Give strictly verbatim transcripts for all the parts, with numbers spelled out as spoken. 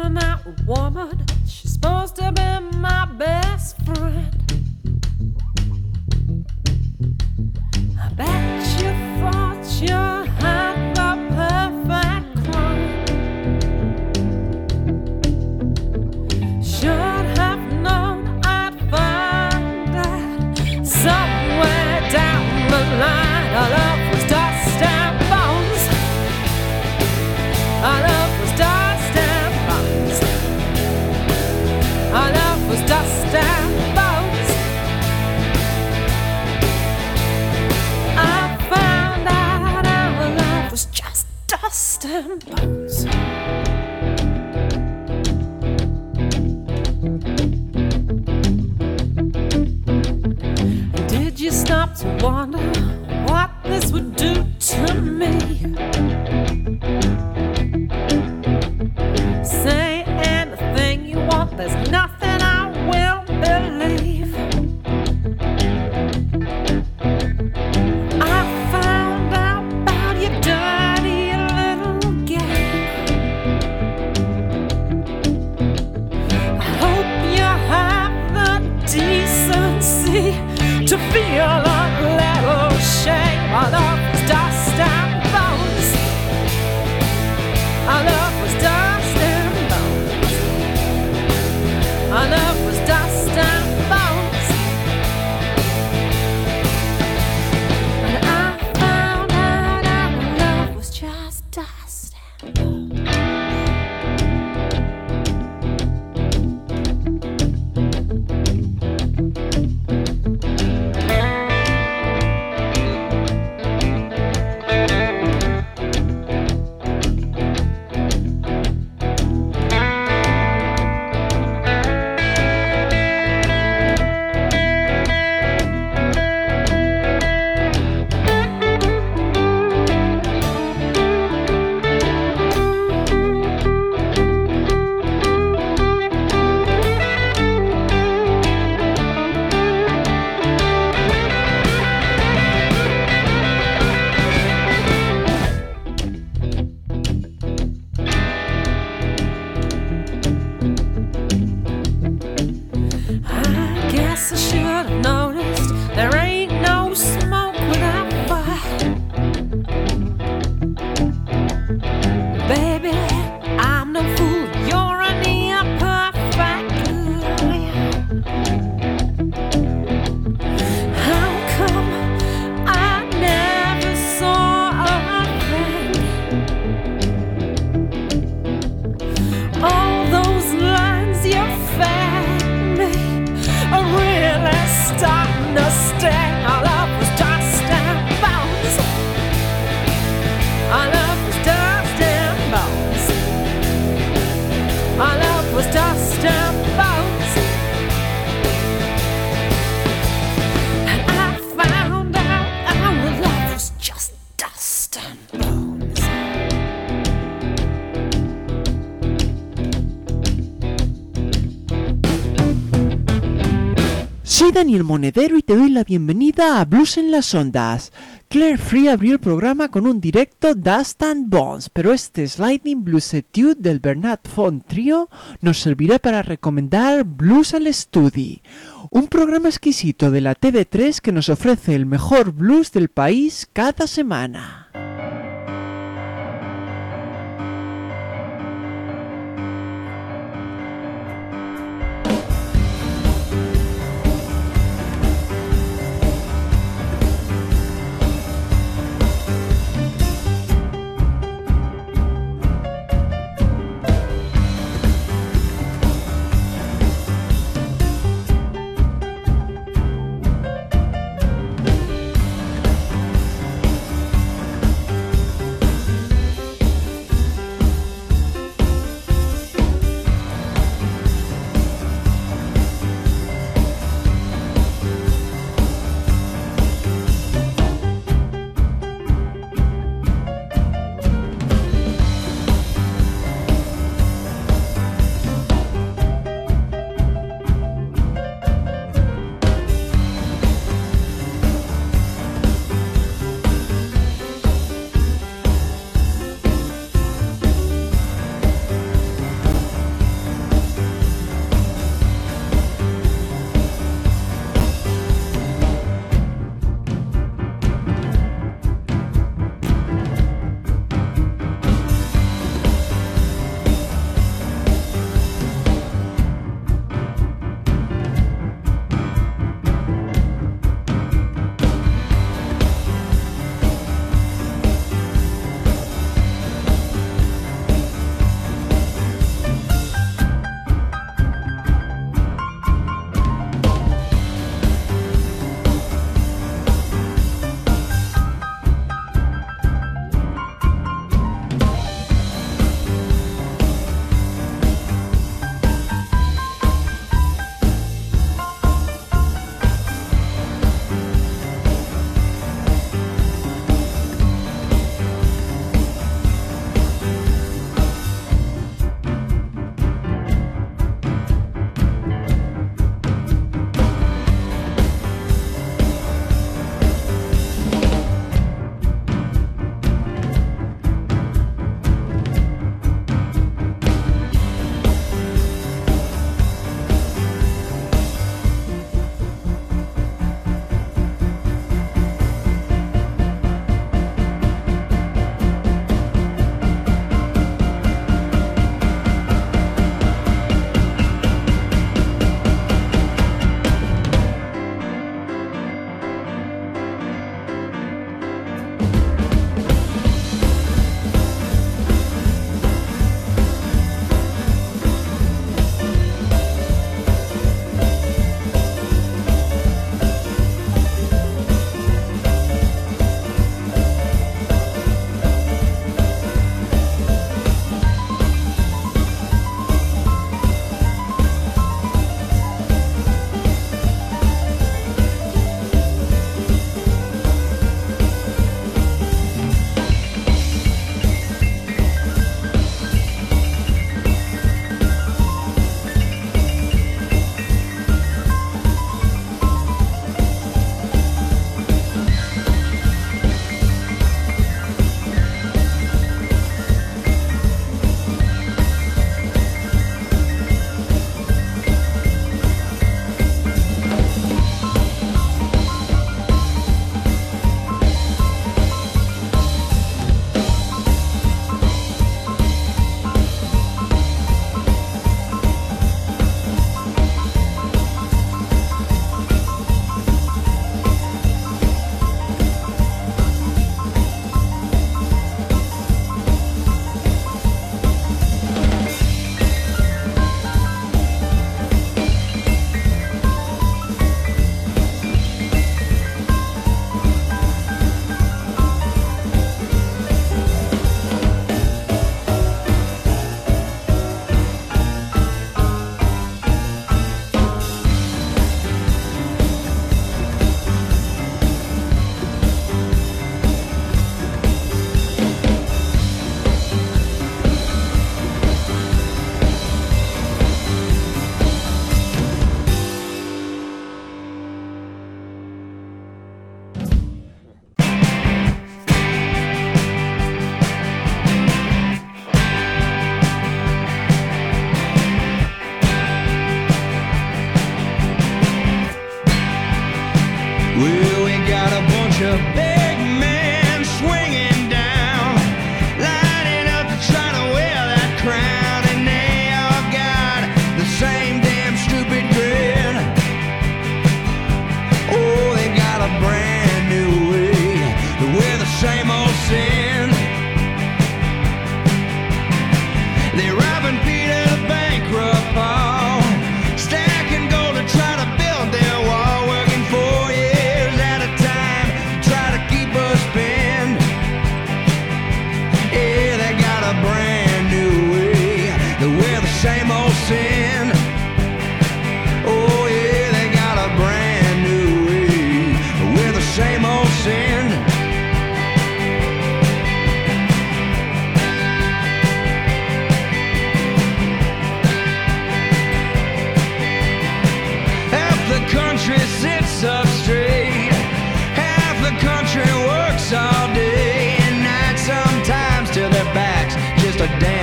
loving that woman. She's supposed to be my best friend. I bet you thought you had the perfect crime. Should have known I'd find that somewhere down the line. Our love was dust and bones. Our love was dust and bones. Our love was dust and bones. I found out our love was just dust and bones. Did you stop to wonder what this would do to me? Say anything you want, there's nothing I will believe. I found out about your dirty little game. I hope you have the decency to feel a little shame. Our love was dust and bones. Our love was dust and bones. Our love was dust and bones. And I found out our love was just dust and bones. I guess I should have noticed there ain't no smoke without fire. Baby, I'm no fool, you're a near perfect liar. How come I never saw a thing? All those lines you fed me are really starting to sting. Our love was dust and bones. Our love was dust and bones. Our love was dust and bones. And I found out our love was just dust and bones. Soy Daniel Monedero y te doy la bienvenida a Blues en las Ondas. Claire Free abrió el programa con un directo Dust and Bones, pero este Sliding Blues Etude del Bernard Font Trio nos servirá para recomendar Blues al Estudi, un programa exquisito de la T V tres que nos ofrece el mejor blues del país cada semana.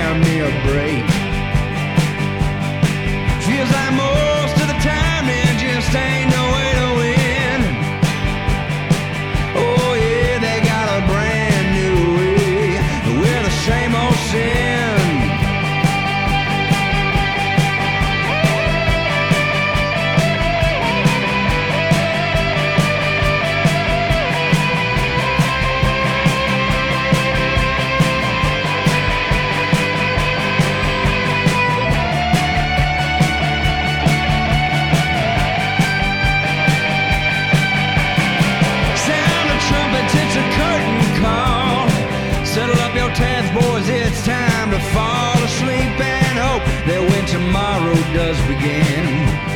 found me a break. Feels like most of the time there just ain't no way to win. Oh yeah, they got a brand new way. We're the same old sin. Tabs, boys, it's time to fall asleep and hope that when tomorrow does begin,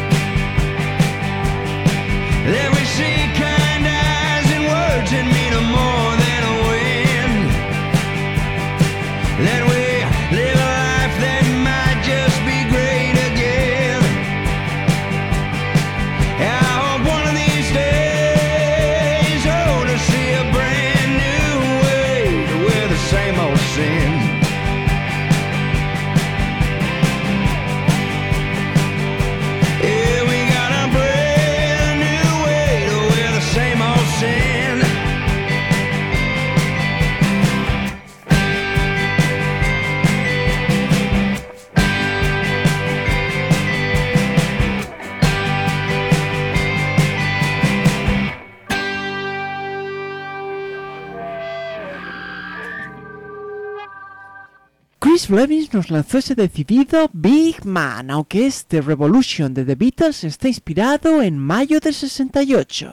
that we see kind eyes and words that mean more than a win, that we live a life that might just be great again. I hope one of these days, oh, to see a brand new way to wear the same old sin. Yeah, we got a brand new way to wear the same old sin. Chris Blevins nos lanzó ese decidido Big Man, aunque este Revolution de The Beatles está inspirado en mayo del sesenta y ocho.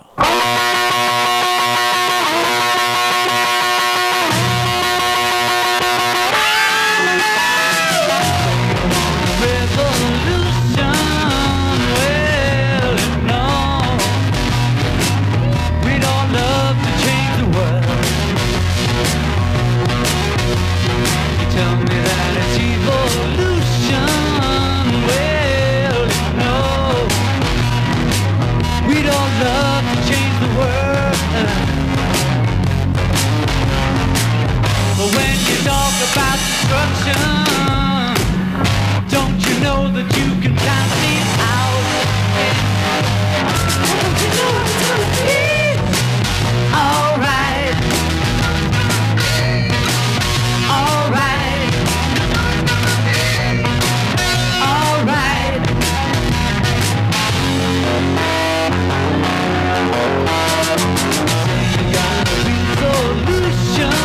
About destruction, don't you know that you can count me out? Don't you know it's gonna be alright? Alright. Alright. You got a resolution.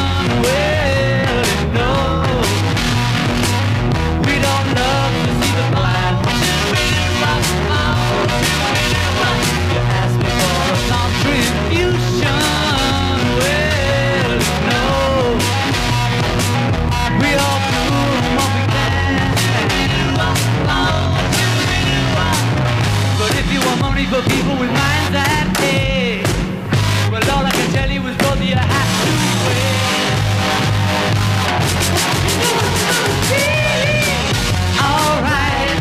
For people with minds that day, well, all I can tell you is, brother, you have to wait. You know it's gonna be alright.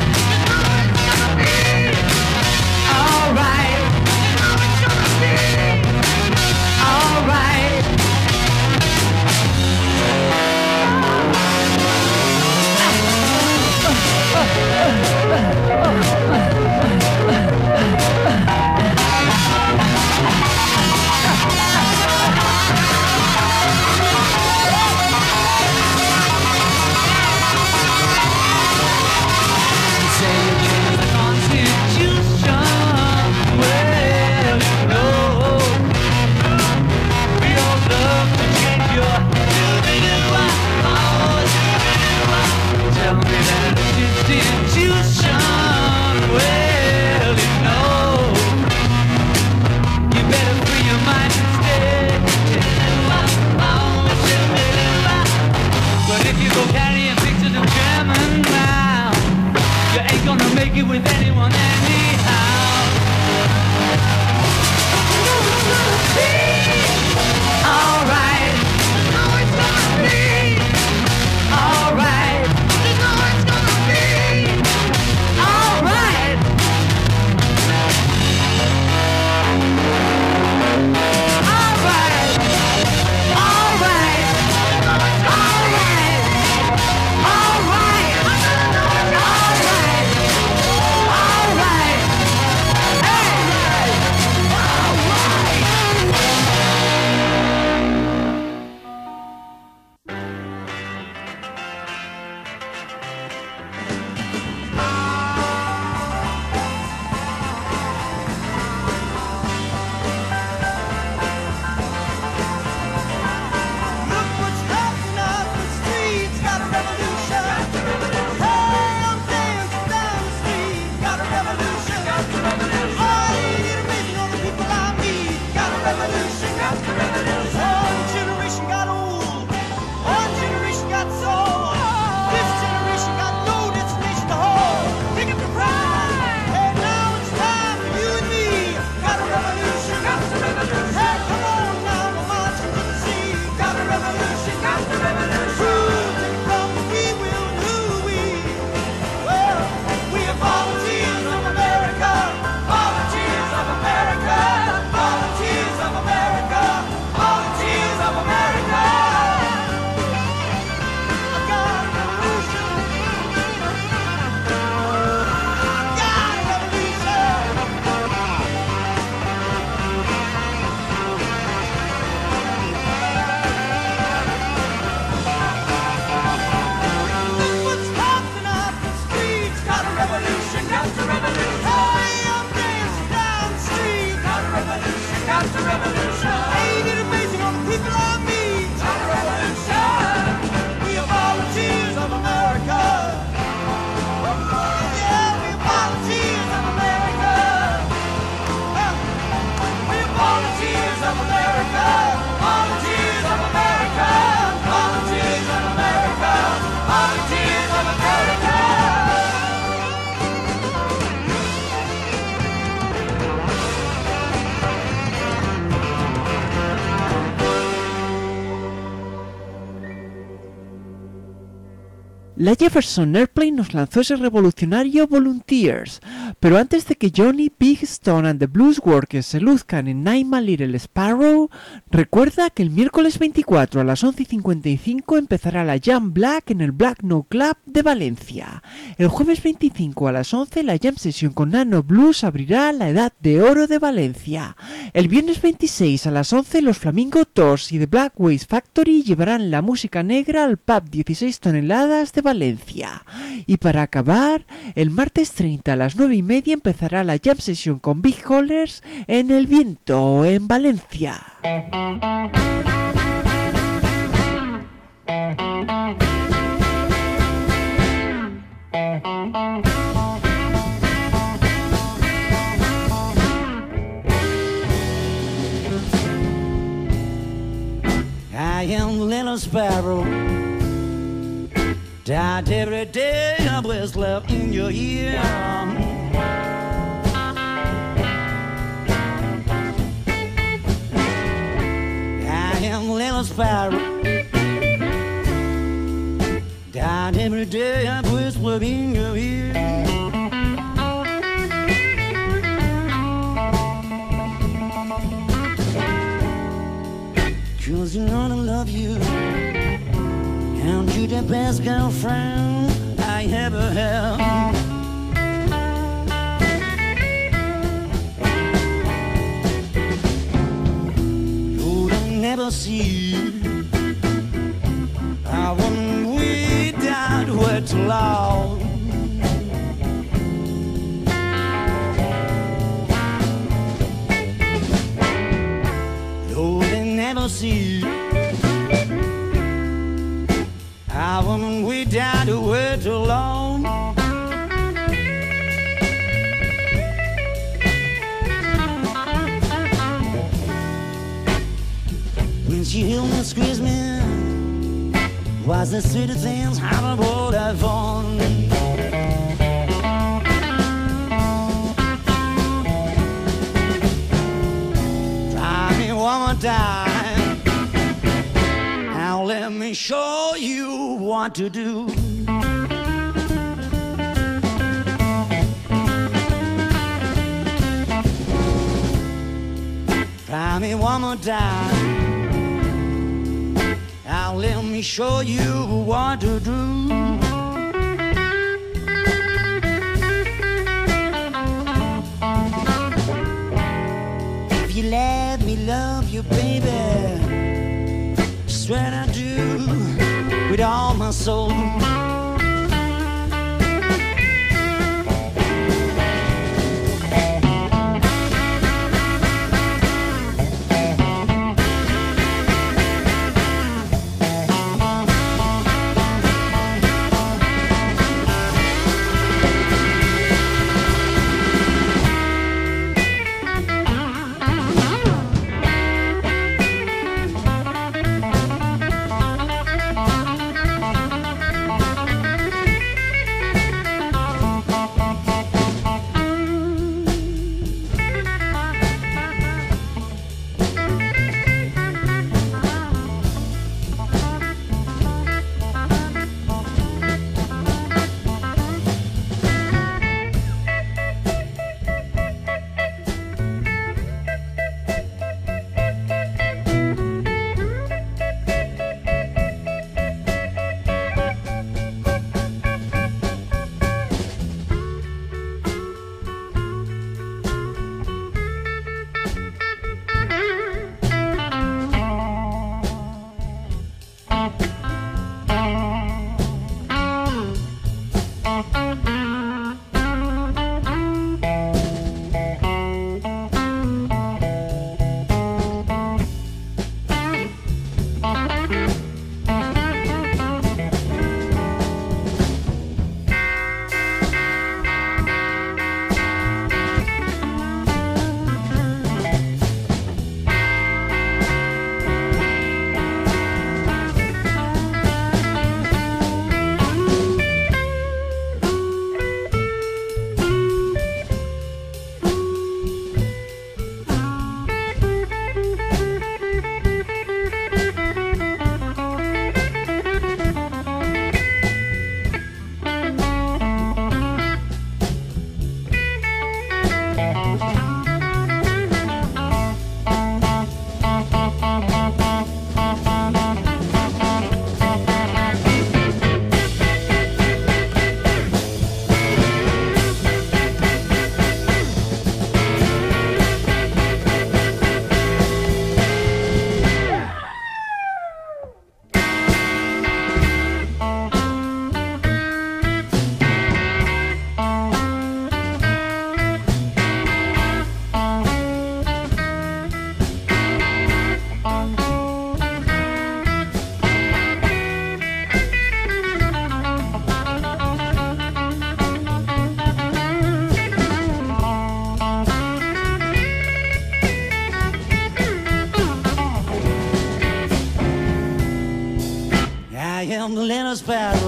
Alright. You know it's gonna be alright. With anyone anyhow. You know it's gonna be alright. You know it's gonna be alright. You know it's gonna be alright. Alright. Alright. Alright. La Jefferson Airplane nos lanzó ese revolucionario Volunteers, pero antes de que Johnny, Big Stone and the Blues Workers se luzcan en I'm a Little Sparrow, recuerda que el miércoles veinticuatro a las once y cincuenta y cinco empezará la Jam Black en el Black No Club de Valencia. El jueves veinticinco a las once la Jam Session con Nano Blues abrirá la Edad de Oro de Valencia. El viernes veintiséis a las once los Flamingo Tours y The Black Ways Factory llevarán la música negra al pub dieciséis toneladas de Valencia. Y para acabar, el martes treinta a las nueve y media empezará la Jam Session con Big Hollers en El Viento, en Valencia. I am the little sparrow, died every day, I was left in your ear. I am the little sparrow, died every day, I was left in your ear. Cause you know I love you, and you the best girlfriend I ever had. You'd never see a woman without words loud. Never see a woman without a word alone. When she held me, squeezed me, was the sweetest things I would have on. Try me one more time. Let me show you what to do. Try me one more time. Now let me show you what to do. If you let me love you, baby, what I do with all my soul.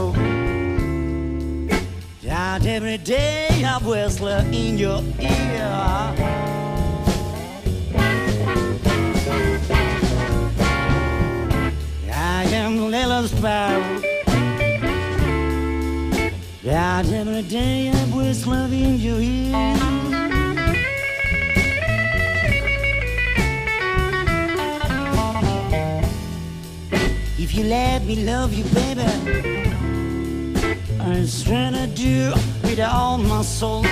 sparrow. Out every day a whistler in your ear. I am the little sparrow. Out every day a whistler in your ear. If you let me love you, baby, I swear to do with all my soul.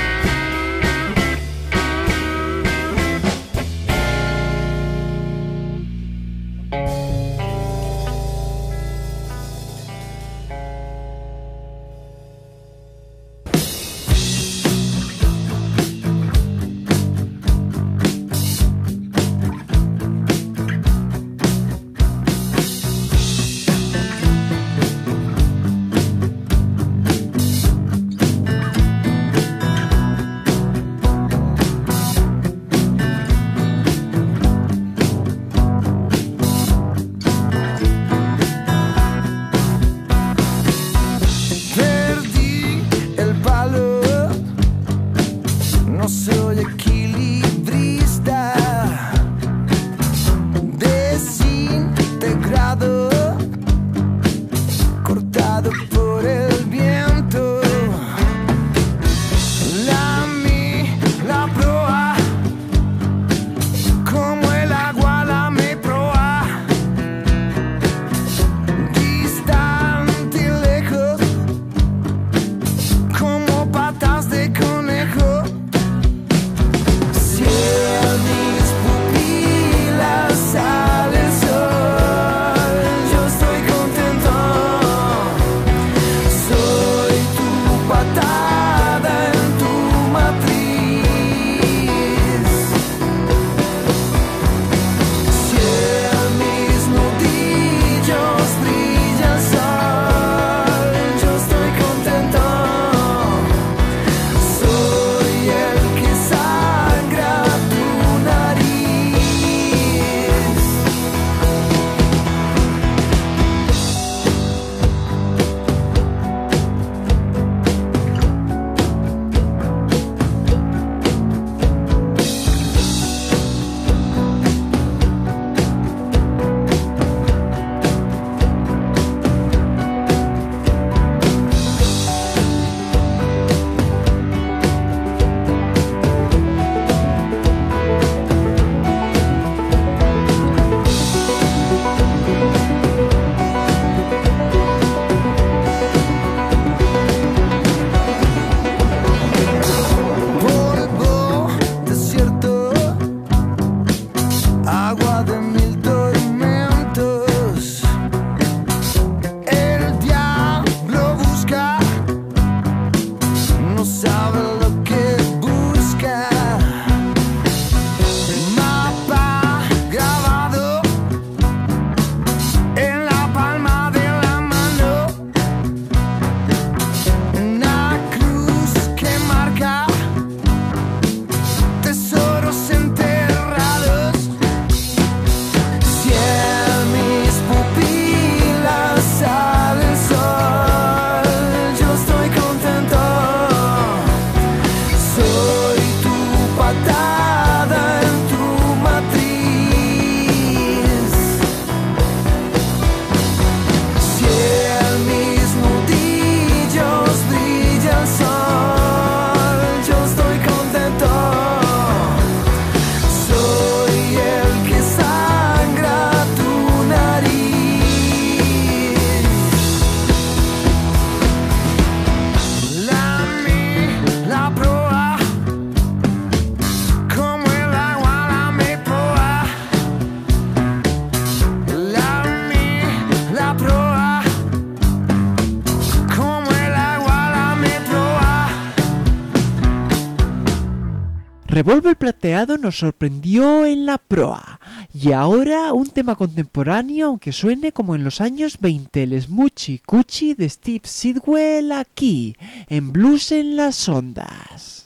Revolver Plateado nos sorprendió en la proa. Y ahora un tema contemporáneo, aunque suene como en los años veinte, el Smoochy Coochie de Steve Sidwell aquí, en Blues en las Ondas.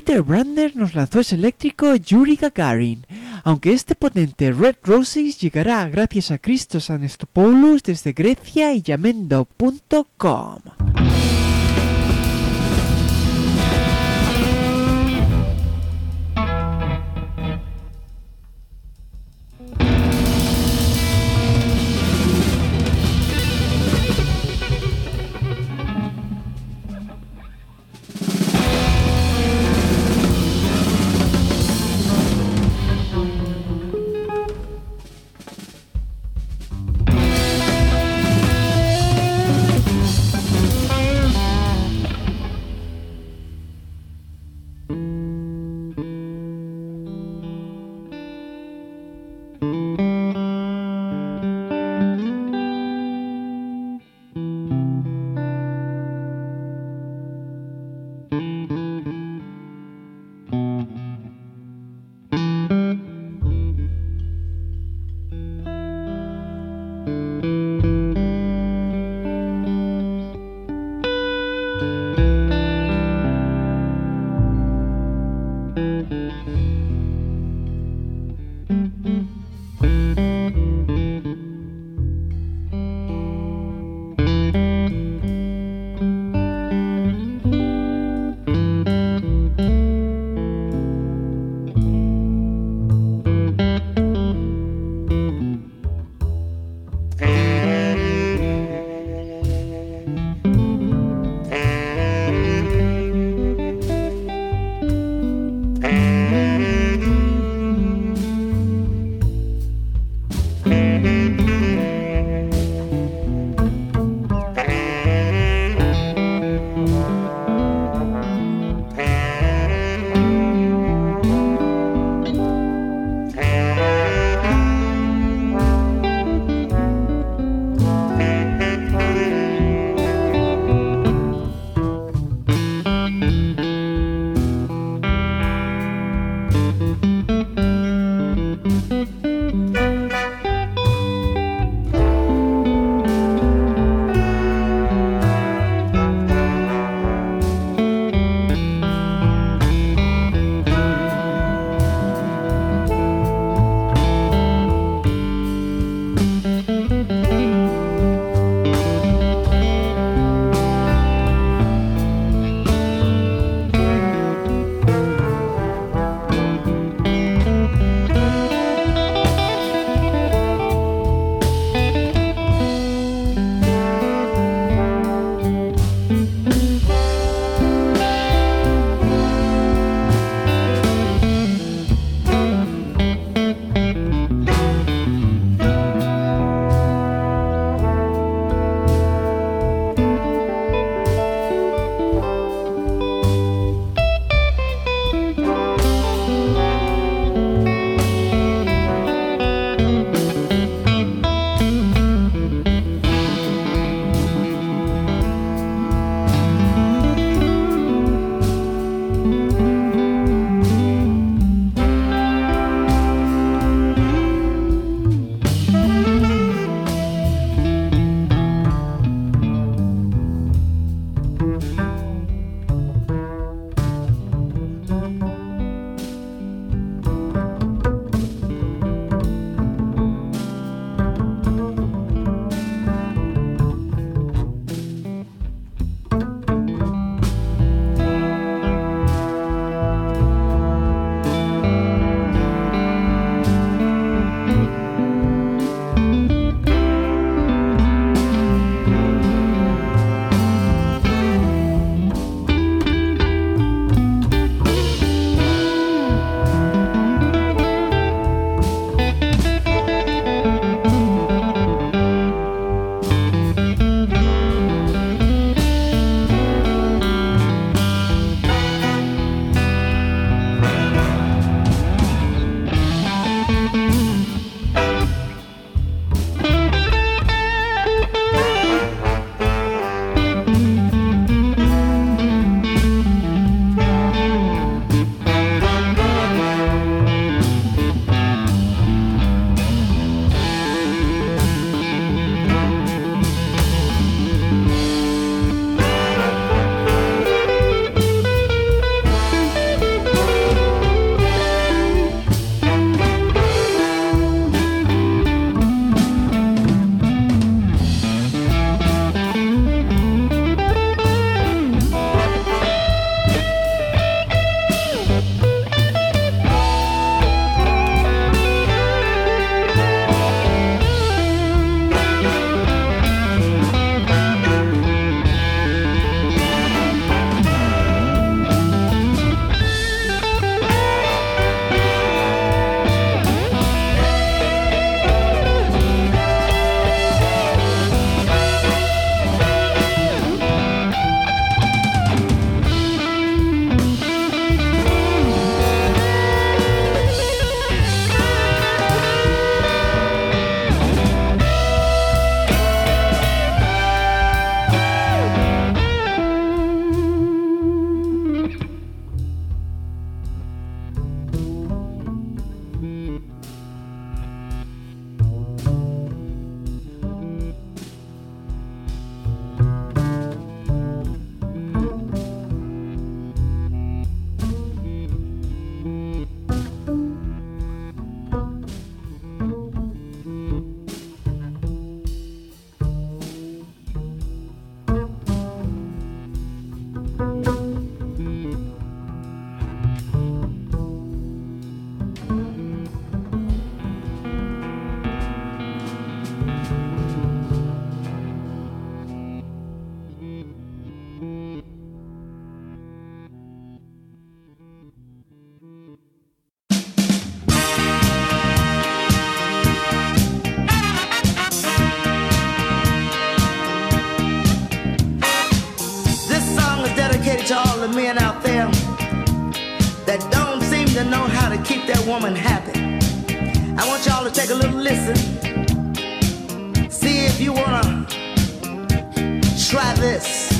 Peter Brandner nos lanzó ese eléctrico Yuri Gagarin, aunque este potente Red Roses llegará gracias a Christos Anastopoulos desde Grecia y Yamendo punto com. to keep that woman happy. I want y'all to take a little listen. See if you wanna try this.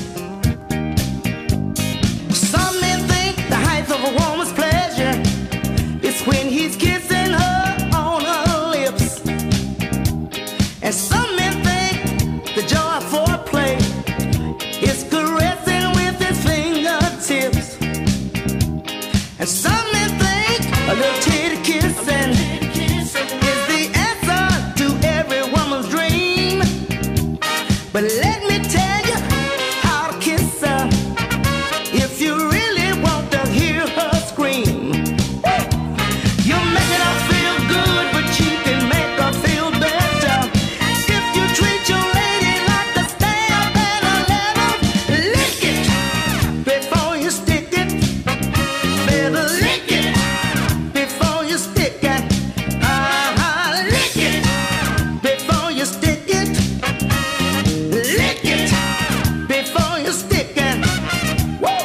Some men think the height of a woman's pleasure is when he's kissing her on her lips. And some men think the joy of foreplay is caressing with his fingertips. And some men think a little titty kissing is the answer to every woman's dream. But let me tell you how to kiss her if you really want to hear her scream. You're making her feel good, but you can make her feel better if you treat your lady like a stamp and a letter. Lick it before you stick it. Better lick it before you stick it. Uh-huh, lick it before you stick it. Lick it before you stick it. Woo!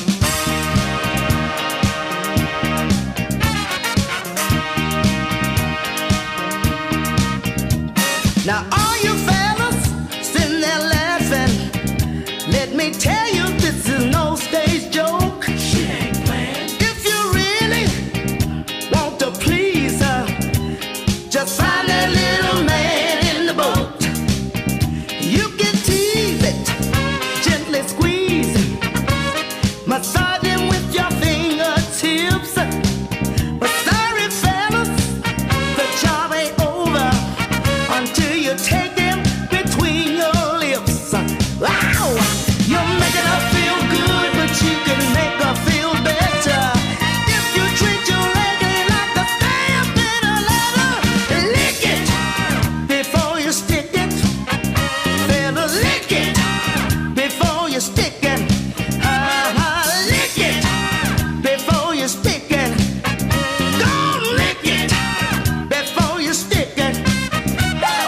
Now all you fellas sitting there laughing, let me tell you this is no stage joke. She ain't playing. If you really want to please her, just find that little man in the boat. You can tease it, gently squeeze it, massage him with your fingertips. But sorry fellas, the job ain't over until you take him between your lips. Wow! You're making her feel good, but you can make her feel better if you treat your lady like a stamp in a letter. Lick it before you stick it. Better lick it before you stick it. Uh-huh, lick it before you stick it. Go lick it before you stick it. Woo!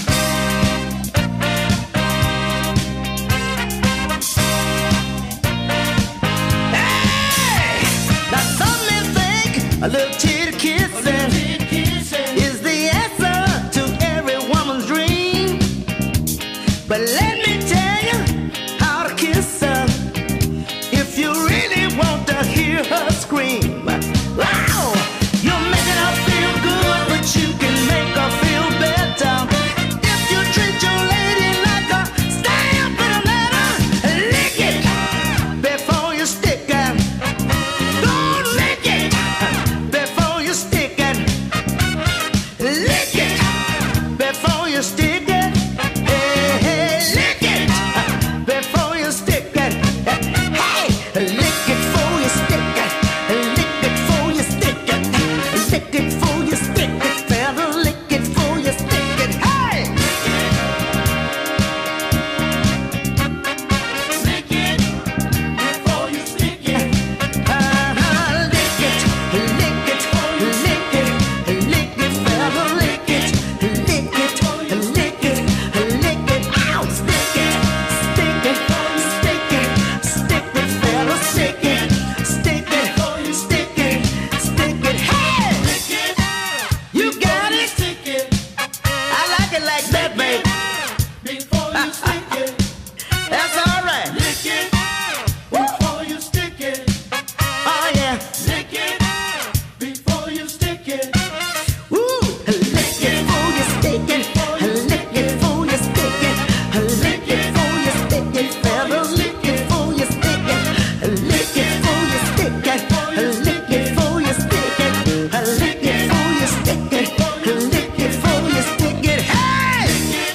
Hey! Now some men think a little titty kissing is the answer to every woman's dream. But let me tell you how to kiss her if you really want to hear her scream. Wow! You're making her feel good, but you can make her feel better if you treat your lady like a stamp in a letter. Lick it before you stick it. Go lick it before you stick it. Lick it before you stick it. Hey, hey, lick it before you stick it. Hey, lick it before you stick it. Lick it before you stick it. Lick it before you stick it. Better lick it before you stick it. Hey! Lick it before you stick it. Uh-huh, lick it, lick it, lick it, lick it, better lick it, lick it, lick it, lick it, ow, stick it, stick it, stick it, stick it, better stick it, stick it, stick it, stick it, hey! You got it. I like it like that, babe. Before you stick it, That's all right. lick it. Before you stick it, Oh yeah. lick it. Before you stick it, Woo! Lick it before you stick it. Lick it before you stick it. Lick it before you stick it. Fellas, lick it before you stick it. Lick it before you stick it. Lick it before you stick it. Lick it before you stick it. Lick it before you stick it. Hey!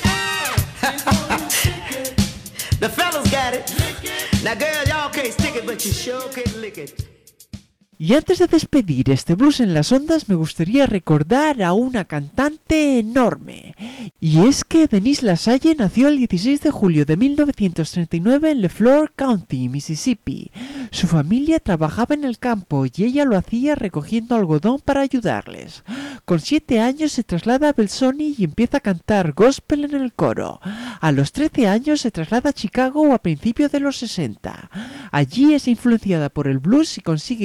The fellas got it. Now, girl, y'all can't stick it, but you sure can lick it. Y antes de despedir este Blues en las Ondas, me gustaría recordar a una cantante enorme. Y es que Denise LaSalle nació el dieciséis de julio de mil novecientos treinta y nueve en LeFlore County, Mississippi. Su familia trabajaba en el campo y ella lo hacía recogiendo algodón para ayudarles. Con siete años se traslada a Belzoni y empieza a cantar gospel en el coro. A los trece años se traslada a Chicago a principios de los sesenta. Allí es influenciada por el blues y consigue un contrato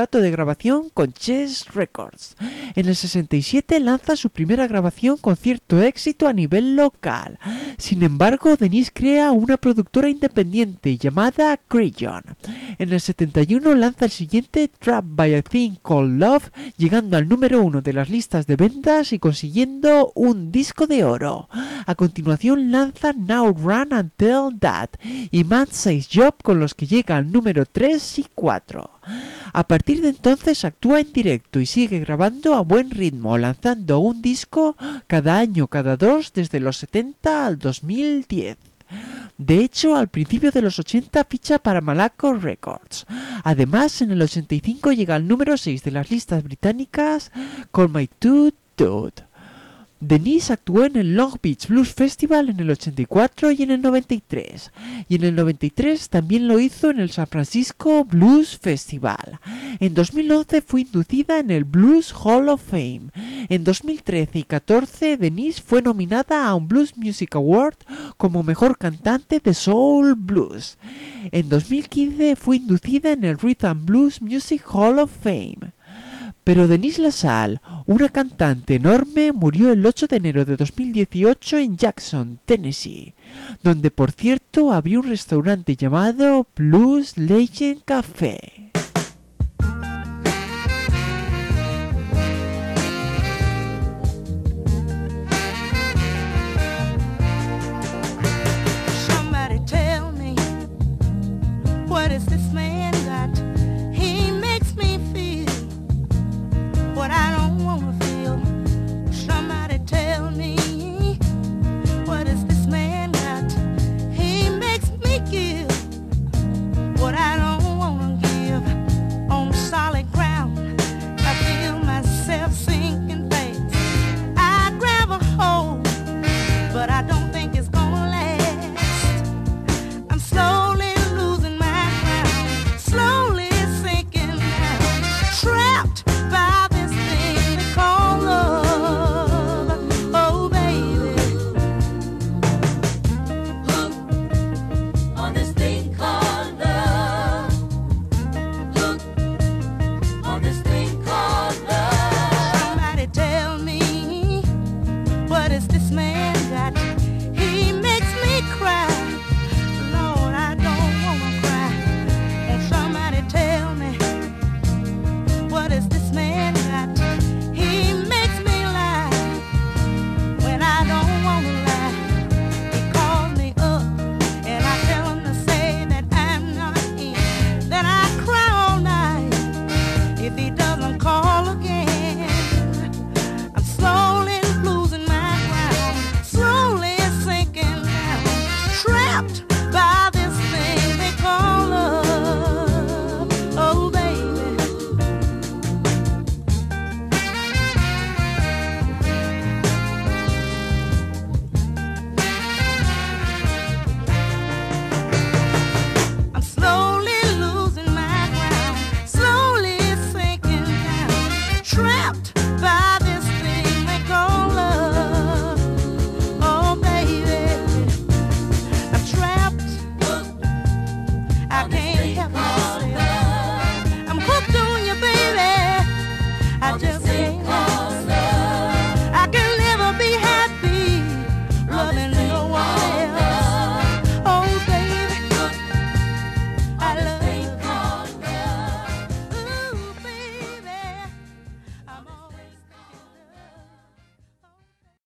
contrato de grabación con Chess Records. En el sesenta y siete lanza su primera grabación con cierto éxito a nivel local. Sin embargo, Denise crea una productora independiente llamada Crayon. En el setenta y uno lanza el siguiente, Trapped by a Thing Called Love, llegando al número uno de las listas de ventas y consiguiendo un disco de oro. A continuación lanza Now Run and Tell That y Man Says Job, con los que llega al número tres y cuatro. A partir de entonces actúa en directo y sigue grabando a buen ritmo, lanzando un disco cada año, cada dos, desde los setenta al dos mil diez. De hecho, al principio de los ochenta ficha para Malaco Records. Además, en el ochenta y cinco llega al número seis de las listas británicas con My Two Dude. Denise actuó en el Long Beach Blues Festival en el ochenta y cuatro y en el noventa y tres, y en el noventa y tres también lo hizo en el San Francisco Blues Festival. En dos mil once fue inducida en el Blues Hall of Fame. En dos mil trece y catorce Denise fue nominada a un Blues Music Award como mejor cantante de Soul Blues. En dos mil quince fue inducida en el Rhythm Blues Music Hall of Fame. Pero Denise LaSalle, una cantante enorme, murió el ocho de enero de dos mil dieciocho en Jackson, Tennessee, donde por cierto había un restaurante llamado Blues Legend Café. Somebody tell me, what is this man got? He makes me feel what I don't wanna feel. Somebody tell me, what is this man got? He makes me give what I don't wanna give. On solid ground, I feel myself sinking fast. I grab a hold, but I don't think it's gonna last. I'm slowly losing my ground, slowly sinking down, trapped by this thing they call love. Oh baby, Hooked on this thing called love. Hooked on this thing called love. somebody tell me, what is this man